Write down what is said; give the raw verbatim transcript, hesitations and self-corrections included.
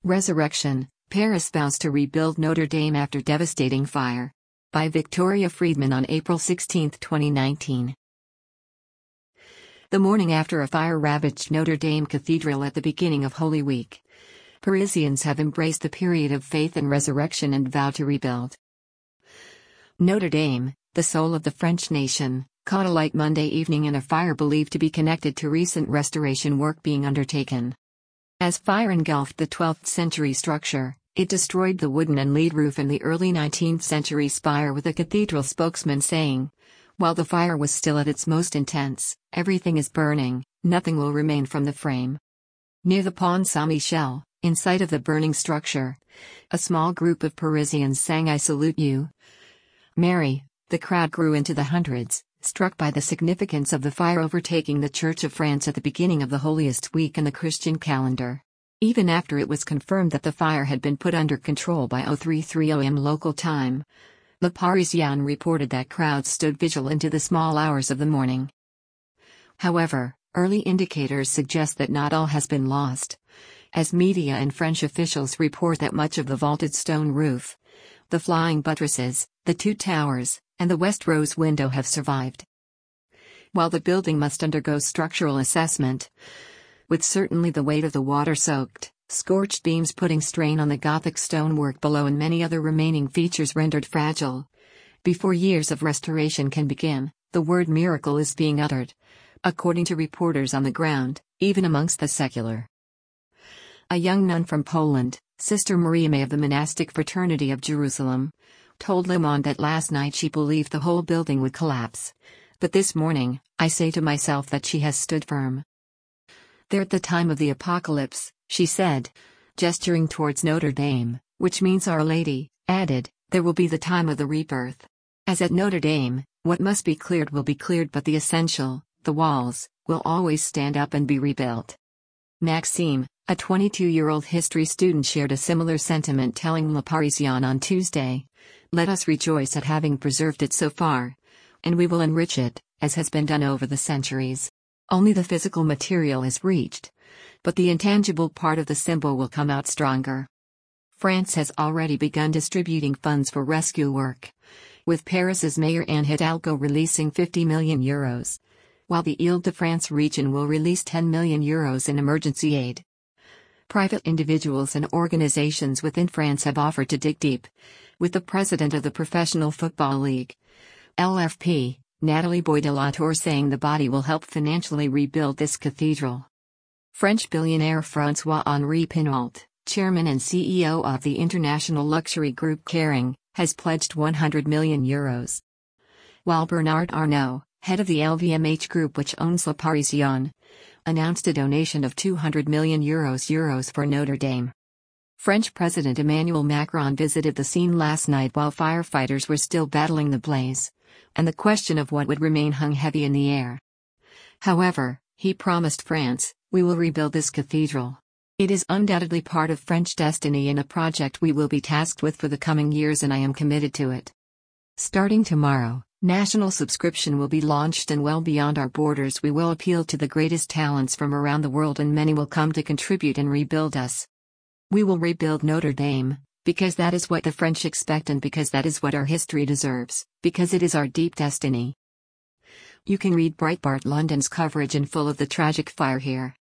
Resurrection, Paris vows to rebuild Notre Dame after devastating fire. By Victoria Friedman on April sixteen, twenty nineteen. The morning after a fire ravaged Notre Dame Cathedral at the beginning of Holy Week, Parisians have embraced the period of faith and resurrection and vowed to rebuild. Notre Dame, the soul of the French nation, caught alight Monday evening in a fire believed to be connected to recent restoration work being undertaken. As fire engulfed the twelfth century structure, it destroyed the wooden and lead roof and the early nineteenth century spire, with a cathedral spokesman saying, "While the fire was still at its most intense, everything is burning, nothing will remain from the frame." Near the Pont Saint-Michel, in sight of the burning structure, a small group of Parisians sang "I Salute You, Mary." The crowd grew into the hundreds, struck by the significance of the fire overtaking the Church of France at the beginning of the holiest week in the Christian calendar. Even after it was confirmed that the fire had been put under control by oh three thirty a m local time, Le Parisien reported that crowds stood vigil into the small hours of the morning. However, early indicators suggest that not all has been lost, as media and French officials report that much of the vaulted stone roof, the flying buttresses, the two towers, and the west rose window have survived. While the building must undergo structural assessment, with certainly the weight of the water-soaked, scorched beams putting strain on the Gothic stonework below and many other remaining features rendered fragile, before years of restoration can begin, the word miracle is being uttered, according to reporters on the ground, even amongst the secular. A young nun from Poland, Sister Maria May of the monastic fraternity of Jerusalem, told Le Monde that last night she believed the whole building would collapse. But this morning, I say to myself that she has stood firm. There at the time of the apocalypse, she said, gesturing towards Notre Dame, which means Our Lady, added, there will be the time of the rebirth. As at Notre Dame, what must be cleared will be cleared, but the essential, the walls, will always stand up and be rebuilt. Maxime, a twenty-two-year-old history student, shared a similar sentiment, telling Le Parisien on Tuesday, "Let us rejoice at having preserved it so far, and we will enrich it, as has been done over the centuries. Only the physical material is reached, but the intangible part of the symbol will come out stronger." France has already begun distributing funds for rescue work, with Paris's Mayor Anne Hidalgo releasing fifty million euros, while the Île-de-France region will release ten million euros in emergency aid. Private individuals and organizations within France have offered to dig deep, with the president of the Professional Football League, L F P, Nathalie Boy de la Tour, saying the body will help financially rebuild this cathedral. French billionaire François-Henri Pinault, chairman and C E O of the international luxury group Kering, has pledged one hundred million euros. While Bernard Arnault, head of the L V M H group which owns Le Parisien, announced a donation of two hundred million euros euros for Notre Dame. French President Emmanuel Macron visited the scene last night while firefighters were still battling the blaze, and the question of what would remain hung heavy in the air. However, he promised France, "We will rebuild this cathedral. It is undoubtedly part of French destiny and a project we will be tasked with for the coming years, and I am committed to it." Starting tomorrow, national subscription will be launched, and well beyond our borders we will appeal to the greatest talents from around the world, and many will come to contribute and rebuild us. We will rebuild Notre Dame, because that is what the French expect, and because that is what our history deserves, because it is our deep destiny. You can read Breitbart London's coverage in full of the tragic fire here.